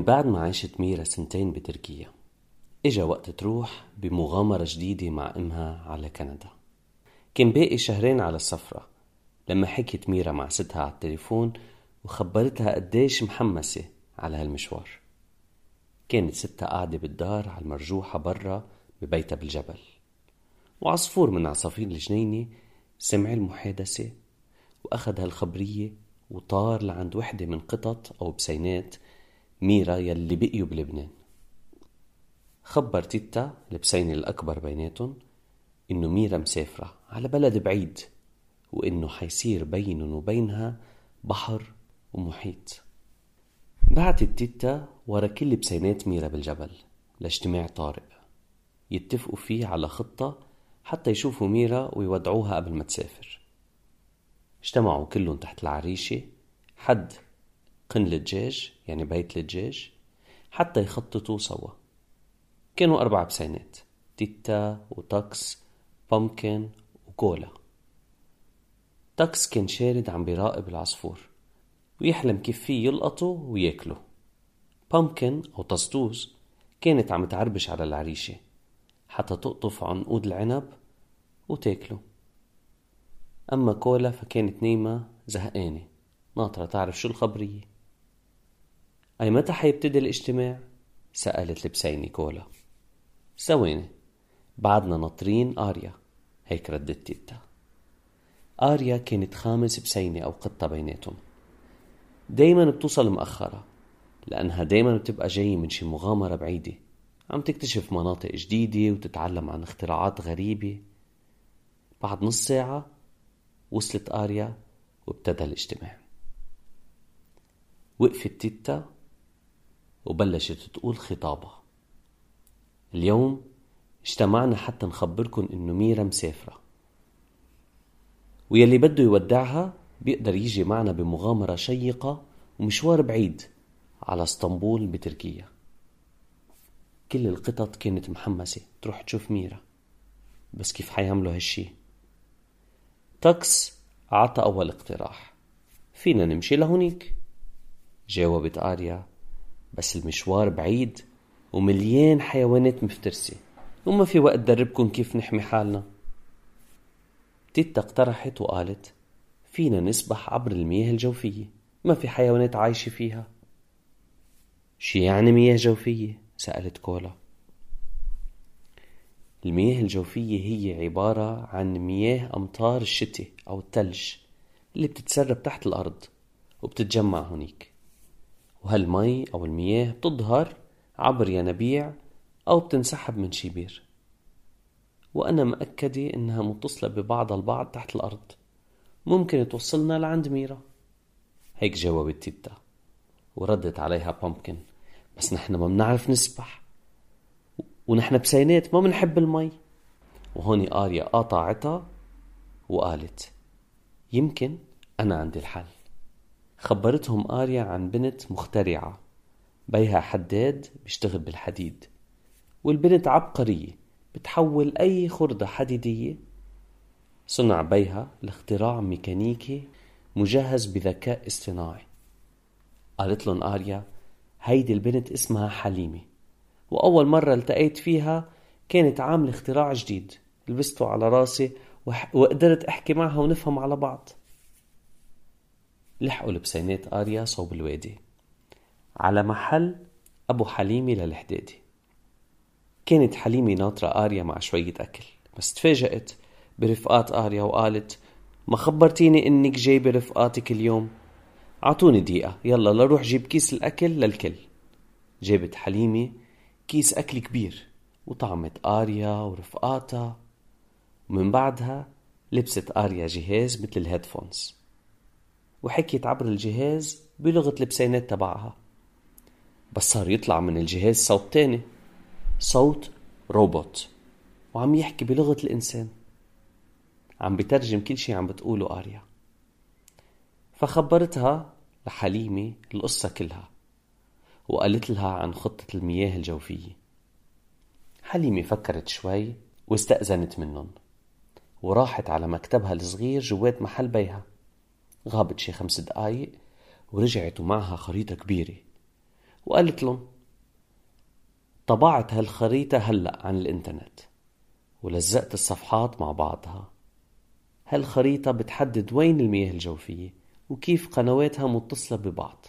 بعد ما عاشت ميرا 2 سنين بتركيا، إجا وقت تروح بمغامرة جديدة مع أمها على كندا. كان باقي 2 شهر على السفرة لما حكيت ميرا مع ستها على التليفون وخبرتها قديش محمسة على هالمشوار. كانت ستها قاعدة بالدار على المرجوحة برا ببيتها بالجبل، وعصفور من عصافير الجنينة سمع المحادثة وأخذ هالخبرية وطار لعند وحدة من قطط أو بسينات ميرا يلي بقيوا بلبنان. خبر تيتا البسينة الأكبر بيناتهم إنه ميرا مسافرة على بلد بعيد، وإنه حيصير بينهم وبينها بحر ومحيط. بعتت تيتا ورا كل بسينات ميرا بالجبل لاجتماع طارئ يتفقوا فيه على خطة حتى يشوفوا ميرا ويودعوها قبل ما تسافر. اجتمعوا كلهم تحت العريشة حد قنل الدجاج، يعني بيت الدجاج، حتى يخططوا سوا. كانوا 4 بسينات: تيتا وتاكس، بامكن وكولا. تاكس كان شارد عم بيراقب العصفور ويحلم كيف فيه يلقطه وياكله. بامكن أو طسطوس كانت عم تعربش على العريشة حتى تقطف عنقود العنب وتاكله. أما كولا فكانت نايمة زهقانة ناطرة تعرف شو الخبرية. أي متى حيبتدي الاجتماع؟ سألت البسينة كولا. ثواني، بعدنا ناطرين آريا، هيك ردت تيتا. آريا كانت 5 بسينة أو قطة بيناتهم. دايما بتوصل مأخرة لأنها دايما بتبقى جاية من شي مغامرة بعيدة، عم تكتشف مناطق جديدة وتتعلم عن اختراعات غريبة. بعد نص ساعة وصلت آريا وابتدى الاجتماع. وقفت تيتا وبلشت تقول خطابها: اليوم اجتمعنا حتى نخبركن إنه ميرا مسافرة، ويلي بده يودعها بيقدر يجي معنا بمغامرة شيقة ومشوار بعيد على اسطنبول بتركيا. كل القطط كانت محمسة تروح تشوف ميرا، بس كيف حيعملوا هالشي؟ تاكس عطى أول اقتراح: فينا نمشي لهونيك. جاوبت آريا: بس المشوار بعيد ومليان حيوانات مفترسة وما في وقت دربكن كيف نحمي حالنا. تيتا اقترحت وقالت: فينا نسبح عبر المياه الجوفية، ما في حيوانات عايشة فيها. شي يعني مياه جوفية؟ سألت كولا. المياه الجوفية هي عبارة عن مياه أمطار الشتاء أو الثلج اللي بتتسرب تحت الأرض وبتتجمع هونيك، وهالمي أو المياه بتظهر عبر ينابيع أو بتنسحب من شي بير، وأنا مأكدة إنها متصلة ببعضها البعض تحت الأرض، ممكن توصلنا لعند ميرا. هيك جاوبت تيتا. وردت عليها بامكن: بس نحن ما بنعرف نسبح، ونحن بسينات ما بنحب المي. وهوني آريا قاطعتها وقالت: يمكن أنا عندي الحل. خبرتهم آريا عن بنت مخترعة بيها حداد بيشتغل بالحديد، والبنت عبقرية بتحول أي خردة حديدية. صنع بيها لاختراع ميكانيكي مجهز بذكاء اصطناعي. قالت لهم آريا: هيدي البنت اسمها حليمة، وأول مرة التقيت فيها كانت عاملة اختراع جديد لبسته على راسي وقدرت أحكي معها ونفهم على بعض. لحقوا البسينات آريا صوب الوادي على محل أبو حليمة للحدادي. كانت حليمة ناطرة آريا مع شوية أكل، بس تفاجأت برفقات آريا وقالت: ما خبرتيني إنك جايبة رفقاتك اليوم؟ عطوني دقيقة يلا لروح جيب كيس الأكل للكل. جابت حليمة كيس أكل كبير وطعمت آريا ورفقاتها، ومن بعدها لبست آريا جهاز مثل الهيدفونز وحكيت عبر الجهاز بلغة البسينات تبعها. بس صار يطلع من الجهاز صوت تاني، صوت روبوت، وعم يحكي بلغة الإنسان، عم بترجم كل شي عم بتقوله آريا. فخبرتها لحليمة القصة كلها وقالت لها عن خطة المياه الجوفية. حليمة فكرت شوي واستأذنت منهم وراحت على مكتبها الصغير جوات محل بيها. غابت شي 5 دقايق ورجعت ومعها خريطة كبيرة وقالت لهم طبعت هالخريطة هلأ عن الإنترنت ولزقت الصفحات مع بعضها. هالخريطة بتحدد وين المياه الجوفية وكيف قنواتها متصلة ببعض.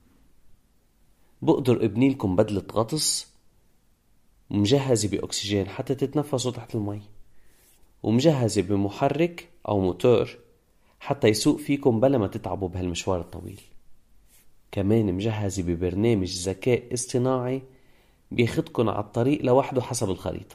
بقدر ابني لكم بدلة غطس مجهزة بأكسجين حتى تتنفسوا تحت المي، ومجهزة بمحرك أو موتور حتى يسوق فيكم بلا ما تتعبوا بهالمشوار الطويل. كمان مجهزة ببرنامج ذكاء اصطناعي بياخدكن على الطريق لوحده حسب الخريطة.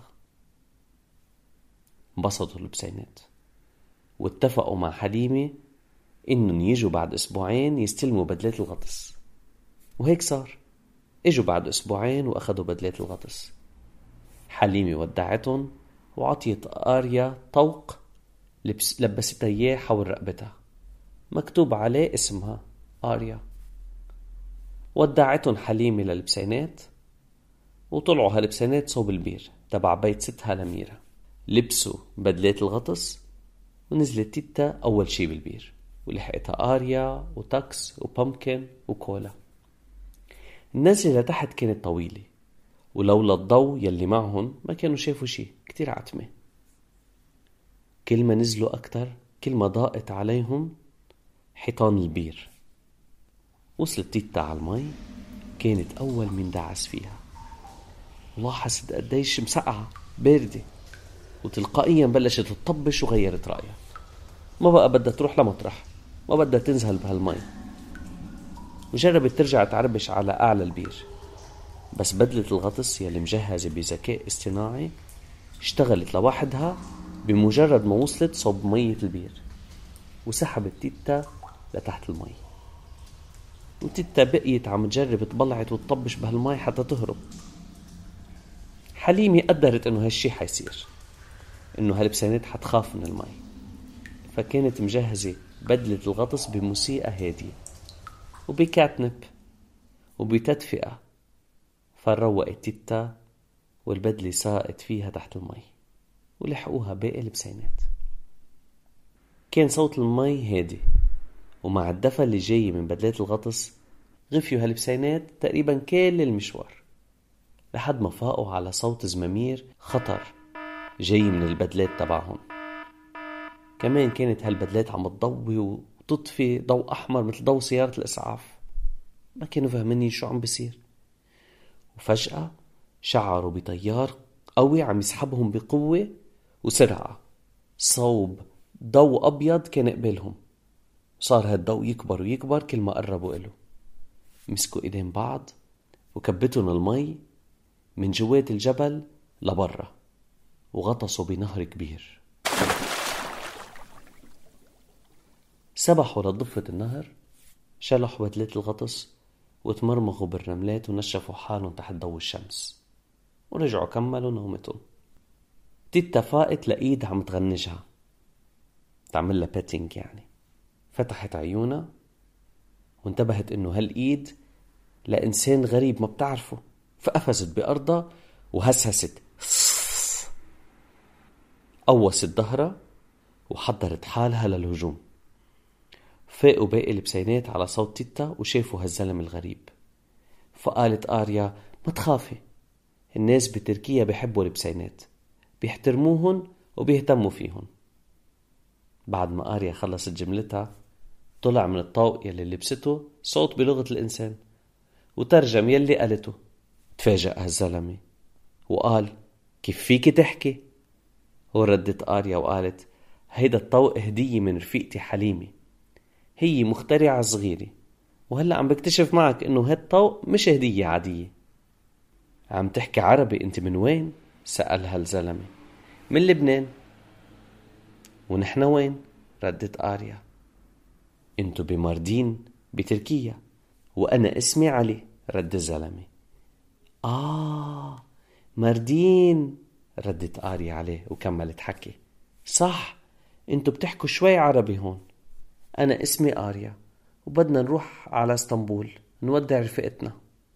انبسطوا البسينات واتفقوا مع حليمة إنهم يجوا بعد أسبوعين يستلموا بدلات الغطس، وهيك صار. اجوا بعد أسبوعين وأخذوا بدلات الغطس. حليمة ودعتهم وعطيت آريا طوق لبستها إياه حول رقبتها مكتوب عليه اسمها آريا. ودعتهم حليمة للبسينات وطلعوا هالبسينات صوب البير تبع بيت ستها لميرة. لبسوا بدلات الغطس ونزلت تيتا أول شي بالبير، ولحقتها آريا وتاكس وبامكن وكولا. النزلة لتحت كانت طويلة، ولولا الضوء يلي معهم ما كانوا شافوا شي، كتير عتمة. كل ما نزلوا أكتر كل ما ضاقت عليهم حيطان البير. وصلت تيتا على المي، كانت أول من دعس فيها ولاحظت قديش مسقعة باردة، وتلقائيا بلشت تطبش وغيرت رأيها. ما بقى بدها تروح لمطرح، ما بدها تنزل بهالمي، وجربت ترجع تعربش على أعلى البير. بس بدلة الغطس يلي مجهزة بذكاء اصطناعي اشتغلت لوحدها بمجرد ما وصلت صوب مية البير، وسحبت تيتا لتحت المي. وتيتا بقيت عم تجرب تبلعت وتطبش بهالمي حتى تهرب. حليمة قدرت انه هالشي حيصير، انه هالبسينات حتخاف من المي، فكانت مجهزة بدلة الغطس بموسيقى هادية وبكاتنب وبتدفئة. فروقت تيتا والبدلة ساقت فيها تحت المي، ولحقوها باقي البسينات. كان صوت المي هادي، ومع الدفى اللي جاي من بدلات الغطس غفيوا هالبسينات تقريبا كل المشوار، لحد ما فاقوا على صوت زمامير خطر جاي من البدلات تبعهم. كمان كانت هالبدلات عم تضوي وتطفي ضوء أحمر مثل ضوء سيارة الإسعاف. ما كانوا فاهمين شو عم بيصير، وفجأة شعروا بتيار قوي عم يسحبهم بقوة وسرعة صوب ضوء أبيض كان قبلهم. صار هالضوء يكبر ويكبر كل ما قربوا إله. مسكوا إيدين بعض وكبتهم المي من جوات الجبل لبرا، وغطسوا بنهر كبير. سبحوا لضفة النهر، شلحوا بدلات الغطس وتمرمغوا بالرملات ونشفوا حالهم تحت ضوء الشمس، ورجعوا كملوا نومتهم. تيتا فاقت لإيد عم تغنجها، تعملها بيتينج يعني. فتحت عيونها وانتبهت انه هالإيد لإنسان غريب ما بتعرفه، فقفزت بأرضها وهسهست، قوست ظهرها وحضرت حالها للهجوم. فاقوا باقي البسينات على صوت تيتا وشافوا هالزلم الغريب. فقالت آريا ما تخافي، الناس بتركيا بيحبوا البسينات، بيحترموهن وبيهتموا فيهن. بعد ما آريا خلصت جملتها طلع من الطوق يلي لبسته صوت بلغة الإنسان وترجم يلي قالته. تفاجأ هالزلمة وقال كيف فيك تحكي؟ وردت آريا وقالت هيدا الطوق هدية من رفيقتي حليمة، هي مخترعة صغيرة، وهلأ عم بكتشف معك انه هالطوق مش هدية عادية. عم تحكي عربي انت من وين؟ سألها الزلمة. من لبنان. ونحن وين؟ ردت آريا. انتو بماردين بتركيا، وانا اسمي علي، رد الزلمة. ماردين، ردت آريا عليه وكملت حكي. صح، انتو بتحكوا شوي عربي هون. انا اسمي آريا وبدنا نروح على اسطنبول نودع رفقتنا.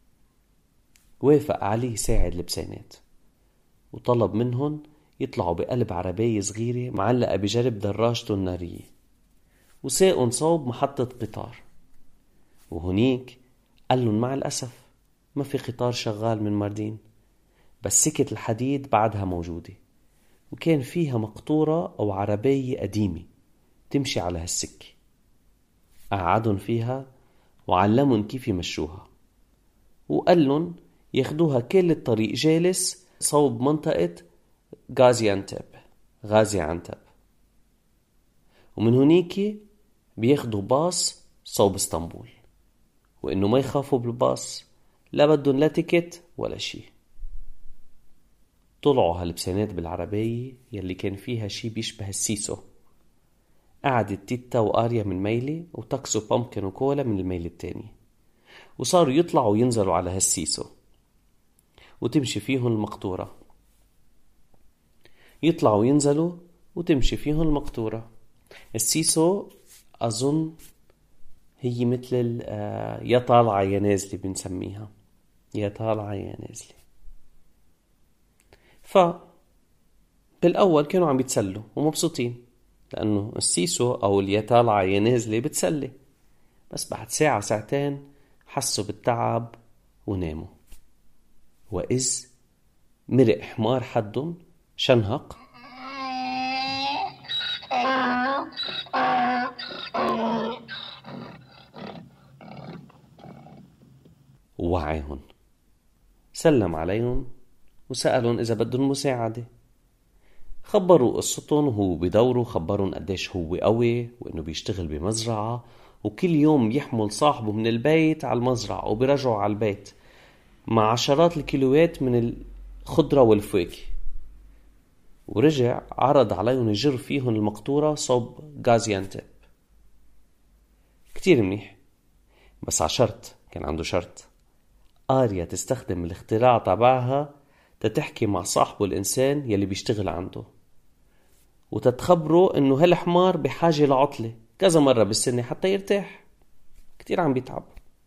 وافق علي يساعد البسينات وطلب منهم يطلعوا بقلب عربية صغيرة معلقة بجرب دراجته النارية، وساقن صوب محطة قطار. وهنيك قال لهم مع الأسف ما في قطار شغال من ماردين، بس سكة الحديد بعدها موجودة، وكان فيها مقطورة أو عربية قديمة تمشي على هالسكة. قعدن فيها وعلمن كيف يمشوها، وقالن ياخدوها كل الطريق جالس صوب منطقة غازي عنتب، ومن هنيك بياخدوا باص صوب اسطنبول، وإنه ما يخافوا بالباص، لا بدن لا تيكت ولا شي. طلعوا هالبسينات بالعربية يلي كان فيها شي بيشبه السيسو. قعدت تيتا وآريا من ميلة وتاكسوا بامكن وكولا من الميلة التانية، وصاروا يطلعوا وينزلوا على هالسيسو وتمشي فيهم المقطورة. يطلعوا وينزلوا وتمشي فيهم المقطورة. السيسو أظن هي مثل يا طالعة يا نازلة، بنسميها يا طالعة يا نازلة. بالأول كانوا عم بيتسلوا ومبسوطين، لأنه السيسو أو اليا طالعة يا نازلة بتسلي. بس بعد ساعة ساعتين حسوا بالتعب وناموا، وإذ مرق حمار حدهم شنهق ووعيهم. سلم عليهم وسألهم إذا بدهم مساعدة. خبروا قصتهم وهو بدوره، خبرهم قديش هو قوي وإنه بيشتغل بمزرعة، وكل يوم بيحمل صاحبه من البيت على المزرعة وبيرجعوا على البيت مع عشرات الكيلوات من الخضرة والفواكه. ورجع عرض عليهم يجر فيهم المقطورة صوب غازيانتب. كتير منيح، بس عشرت كان عنده شرط. آريا تستخدم الاختراع تبعها تتحكي مع صاحبه الإنسان يلي بيشتغل عنده، وتتخبره إنه هالحمار بحاجة لعطلة كذا مرة بالسنة حتى يرتاح، كتير عم بيتعب.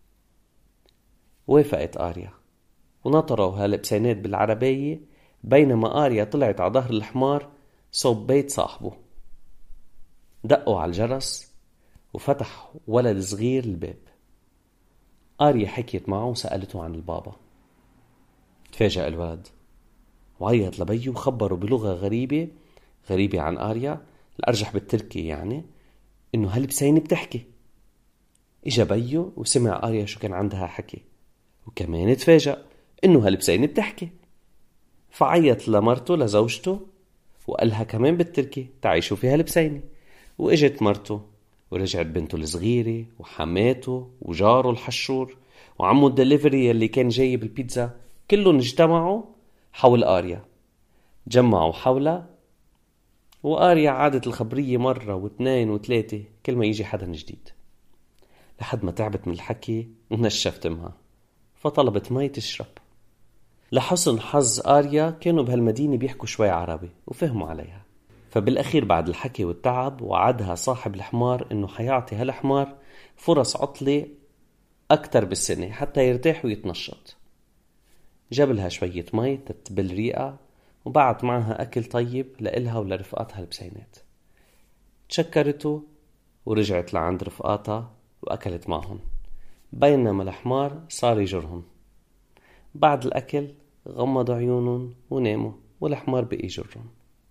وافقت آريا ونطروا هالبسينات بالعربية، بينما آريا طلعت على ظهر الحمار صوب بيت صاحبه. دقوا على الجرس وفتح ولد صغير الباب. آريا حكيت معه وسألته عن البابا. تفاجأ الولد وعيط لبيه وخبره بلغة غريبة عن آريا، الأرجح بالتركي يعني، إنه هالبسينة بتحكي. إجا بيه وسمع آريا شو كان عندها حكي، وكمان تفاجأ إنه هالبسينة بتحكي. فعيط لمرته لزوجته وقالها كمان بالتركي تعي شوفي هالبسينة. وإجت مرته ورجعت بنته الصغيرة وحماته وجاره الحشور وعمو الدليفري اللي كان جاي بالبيتزا، كلهم اجتمعوا حول آريا. جمعوا حولها، وآريا عادت الخبرية مرة واثنين وثلاثة كل ما يجي حدا جديد، لحد ما تعبت من الحكي ونشفت تمها، فطلبت مي تشرب. لحسن حظ آريا كانوا بهالمدينة بيحكوا شوي عربي وفهموا عليها. فبالأخير بعد الحكي والتعب وعدها صاحب الحمار إنه حيعطي هالحمار فرص عطلة أكتر بالسنة حتى يرتاح ويتنشط. جاب لها شوية مي تتبل ريقة، وبعت معها أكل طيب لإلها ولرفقاتها البسينات. تشكرته ورجعت لعند رفقاتها وأكلت معهم، بينما الحمار صار يجرهم. بعد الأكل غمضوا عيونهم وناموا، والحمار بقي يجرهم.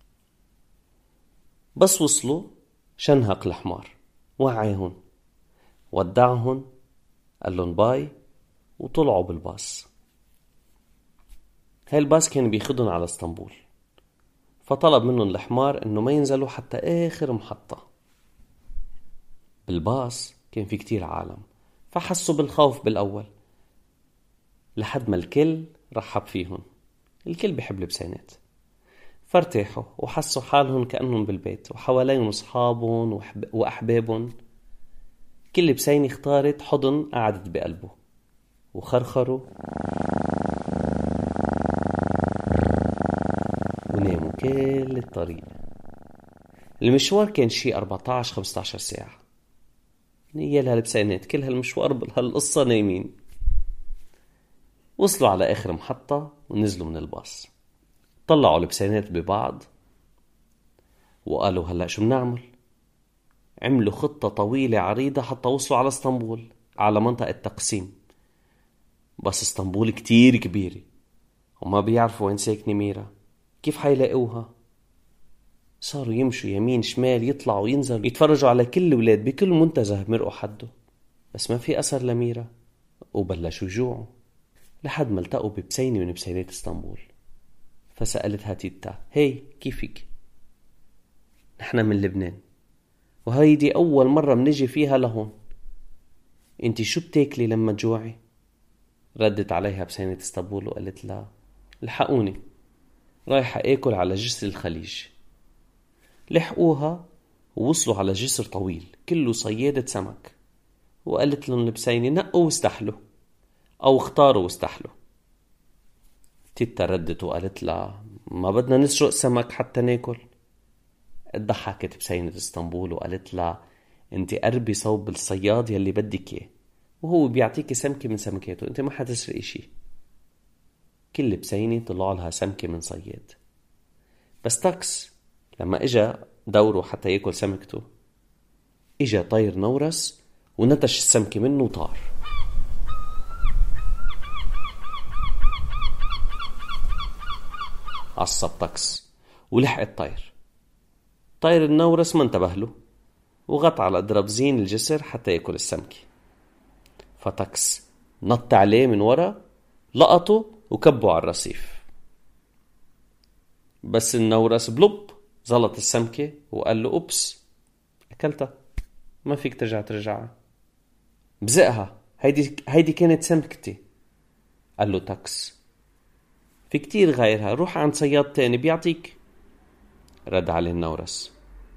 بس وصلوا شنهق الحمار، وعيهن ودعهن، قال لهم باي، وطلعوا بالباص. هاي الباص كان بياخدهم على اسطنبول، فطلب منهم الحمار انه ما ينزلوا حتى اخر محطة. بالباص كان في كتير عالم، فحسوا بالخوف بالاول، لحد ما الكل رحب فيهم. الكل بيحب البسينات، فارتاحوا وحسوا حالهم كأنهم بالبيت، وحواليهم أصحابهم وأحبابهم. كل بسينة اختارت حضن قعدت بقلبه، وخرخروا وناموا كل الطريق. المشوار كان شي 14-15 ساعة. نيال هالبسينات كل هالمشوار بهالقصة نايمين. وصلوا على آخر محطة ونزلوا من الباص، طلعوا البسينات ببعض وقالوا هلأ شو بنعمل؟ عملوا خطة طويلة عريضة حتى وصلوا على اسطنبول، على منطقة تقسيم. بس اسطنبول كتير كبيرة وما بيعرفوا وين ساكنة ميرا، كيف حيلاقوها؟ صاروا يمشوا يمين شمال، يطلعوا ينزلوا، يتفرجوا على كل الولاد بكل منتزه مرقوا حده، بس ما في أثر لميرا. وبلشوا يجوعوا لحد ما التقوا ببسينة من بسينات اسطنبول. فسألتها تيتا: هي كيفك؟ نحن من لبنان وهيدي أول مرة منجي فيها لهون، انتي شو بتاكلي لما تجوعي؟ ردت عليها بسينة اسطنبول وقالت لها: لحقوني، رايحة آكل على جسر الخليج. لحقوها ووصلوا على جسر طويل كله صيادة سمك، وقالت لهم البسينة: نقوا واستحلوا، أو اختاروا واستحلوا. تيتا ردت وقالت لها: ما بدنا نسرق سمك حتى ناكل. ضحكت بسينة اسطنبول وقالت لها: انت قربي صوب الصياد يلي بدك اياه، وهو بيعطيكي سمكة من سمكاته، انت ما حتسرقي شي. كل بسينة طلع لها سمكة من صياد، بس تاكس لما اجا دوره حتى ياكل سمكته، اجا طير نورس ونتش السمكة منه وطار. عصب تاكس ولحق الطير. طير النورس ما انتبه له وغط على درابزين الجسر حتى ياكل السمكة. فتاكس نط عليه من ورا، لقطه وكبه على الرصيف. بس النورس بلوب زلط السمكة وقال له: أوبس، أكلتها، ما فيك ترجعها. بزقها، هيدي كانت سمكتي. قال له تاكس: في كتير غيرها، روح عند صياد تاني بيعطيك. رد عليه النورس.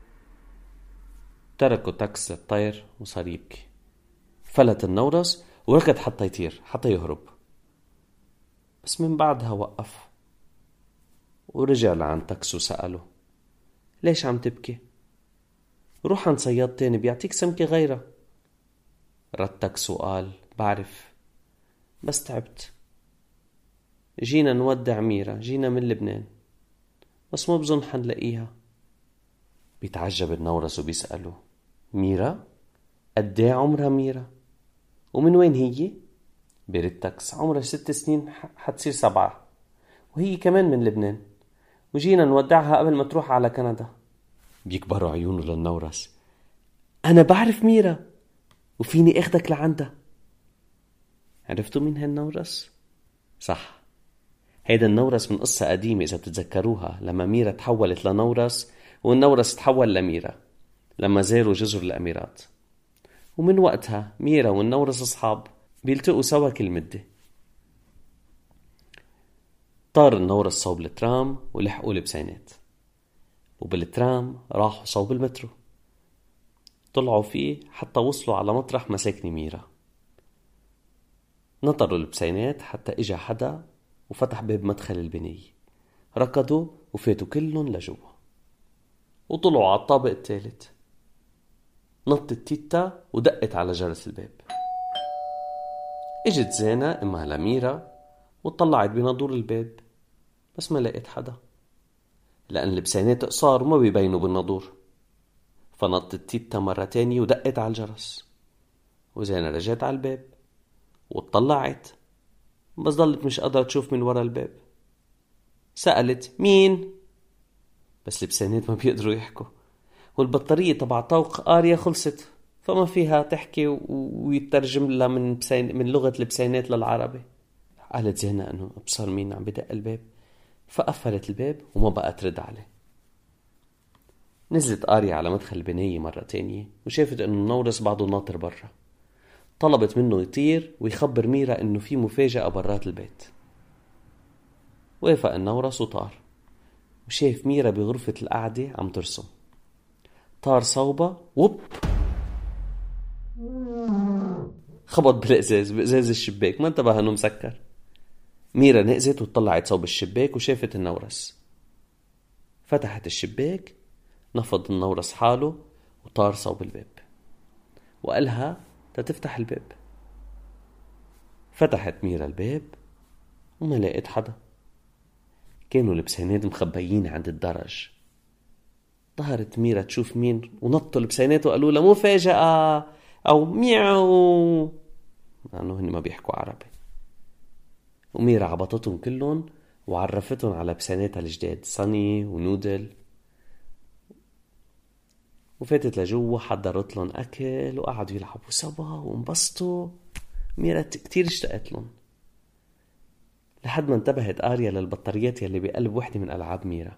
تركوا تاكس الطير وصار يبكي. فلت النورس وركض حتى يطير حتى يهرب، بس من بعدها وقف ورجع لعند تاكس وسأله: ليش عم تبكي؟ روح عند صياد تاني بيعطيك سمكة غيرها. رد تاكس وقال: بعرف، بس تعبت، جينا نودع ميرا، جينا من لبنان، بس ما بظن حنلاقيها. بيتعجب النورس وبيسأله: ميرا؟ قديه عمرها ميرا؟ ومن وين هي؟ بيرد تاكس: عمرها 6 سنين، حتصير 7، وهي كمان من لبنان، وجينا نودعها قبل ما تروح على كندا. بيكبروا عيونه للنورس: أنا بعرف ميرا وفيني أخدك لعندها. عرفتوا مين هالنورس؟ صح، هيدا النورس من قصة قديمة إذا بتتذكروها، لما ميرا تحولت لنورس والنورس تحول لميرا لما زاروا جزر الأميرات، ومن وقتها ميرا والنورس أصحاب بيلتقوا سوا كل مدة. طار النورس صوب الترام ولحقوا البسينات، وبالترام راحوا صوب المترو، طلعوا فيه حتى وصلوا على مطرح مساكن ميرا. نطروا البسينات حتى إجا حدا وفتح باب مدخل البنية، ركضوا وفاتوا كلهم لجوا وطلعوا على الطابق الثالث. نطت تيتا ودقت على جرس الباب. اجت زينة امها لميرا وطلعت بنادور الباب، بس ما لقيت حدا لأن البسينات قصار وما بيبينوا بالنادور. فنطت تيتا مرة تانية ودقت على الجرس، وزينة رجعت على الباب وطلعت، بس ضلت مش قادرة تشوف من ورا الباب. سألت: مين؟ بس البسينات ما بيقدروا يحكوا، والبطارية تبع طوق قارية خلصت، فما فيها تحكي ويترجم لها من لغة البسينات للعربي. قالت زينة انه ابصر مين عم بدق الباب، فقفلت الباب وما بقى ترد عليه. نزلت قارية على مدخل البنية مرة تانية وشافت انه النورس بعده ناطر برا. طلبت منه يطير ويخبر ميرا انه في مفاجأة برات البيت. وافق النورس وطار، وشاف ميرا بغرفة القعدة عم ترسم. طار صوبة ووب، خبط بإزاز الشباك، ما انتبه انه مسكر. ميرا نقزت وطلعت صوب الشباك وشافت النورس. فتحت الشباك، نفض النورس حاله وطار صوب الباب وقالها تفتح الباب. فتحت ميرا الباب وما لقيت حدا، كانوا البسينات مخبيين عند الدرج. ظهرت ميرا تشوف مين ونطوا البسينات وقالوا لها مفاجأة أو ميعو، لأنه هن ما بيحكوا عربي. وميرا عبطتهم كلهم وعرفتهم على بساناتها الجداد ساني ونودل، وفاتت لجوا حضرت لهم أكل وقعدوا يلعبوا سوا وانبسطوا. ميرا كتير اشتقت لهم لحد ما انتبهت آريا للبطاريات يلي بقلب وحدة من ألعاب ميرا.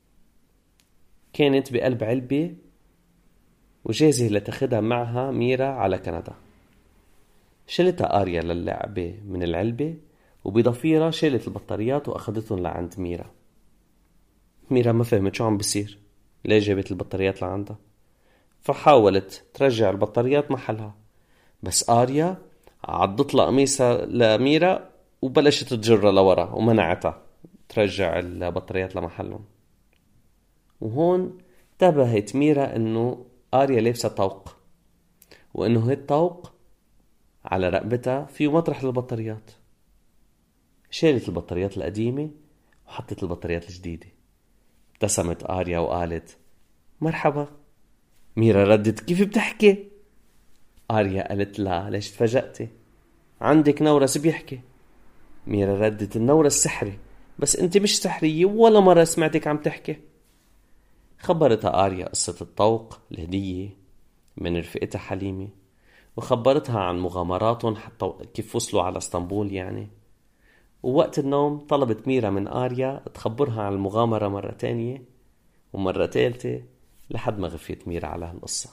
كانت بقلب علبة وجاهزة لتاخدها معها ميرا على كندا. شلتها آريا للعبة من العلبة وبضفيرة شالت البطاريات وأخدتهم لعند ميرا. ميرا ما فهمت شو عم بيصير، ليه جابت البطاريات لعندها، فحاولت ترجع البطاريات محلها، بس آريا عضت لها قميصها لميرا وبلشت تجرها لورا ومنعتها ترجع البطاريات لمحلهم. وهون انتبهت ميرا انه آريا لابسة طوق، وانه هالطوق على رقبتها فيه مطرح للبطاريات. شالت البطاريات القديمة وحطت البطاريات الجديدة. ابتسمت آريا وقالت مرحبا. ميرا ردت كيف بتحكي؟ آريا قالت لها ليش تفاجأتي؟ عندك نورس بيحكي. ميرا ردت النورس سحري، بس انت مش سحرية ولا مرة سمعتك عم تحكي. خبرتها آريا قصة الطوق الهدية من رفقتها حليمة، وخبرتها عن مغامراتهم حتى كيف وصلوا على اسطنبول يعني. ووقت النوم طلبت ميرا من آريا تخبرها عن المغامرة مرة تانية ومرة تالتة لحد ما غفيت ميرا على هالقصة.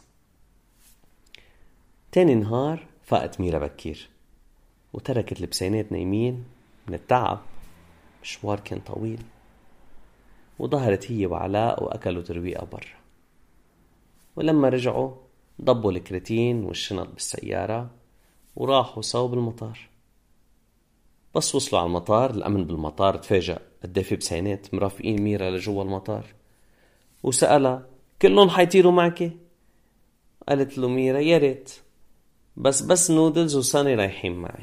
تاني نهار فاقت ميرا بكير وتركت البسينات نايمين من التعب، مشوار كان طويل، وظهرت هي وعلاء وأكلوا ترويقة برا. ولما رجعوا ضبوا الكريتين والشنط بالسيارة وراحوا سوا بالمطار. بس وصلوا على المطار الأمن بالمطار تفاجأ قد في بسينات مرافقين ميرا لجوا المطار، وسألها كلهم حيطيروا معك؟ قالت له ميرا يا ريت، بس نودلز وساني رايحين معي.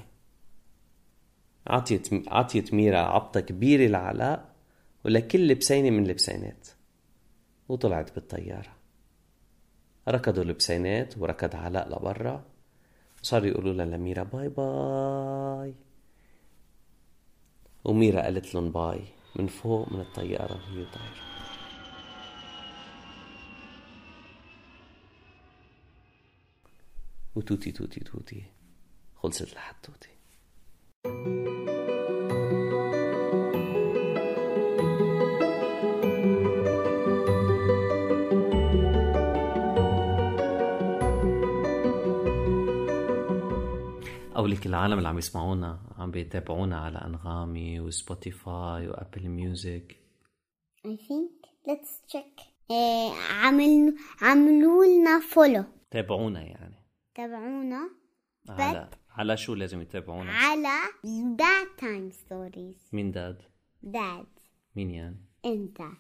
عطيت ميرا عبطة كبيرة لعلاء ولكل بسينة من البسينات وطلعت بالطيارة. ركضوا البسينات وركض علاء لبرا وصاروا يقولوا لها لميرا باي باي، وميرا قالت لهم باي من فوق من الطيارة وهي طايرة. وتوتي توتي توتي خلصت لحد توتي. أولك العالم اللي عم يسمعونا عم بيتابعونا على أنغامي وسبوتيفاي وأبل ميوزك. I think let's check. عملوا لنا فولو. تابعونا يعني. تابعونا. على شو لازم يتابعونا؟ على Dad Time Stories. مين داد؟ Dad. مين يعني؟ انت.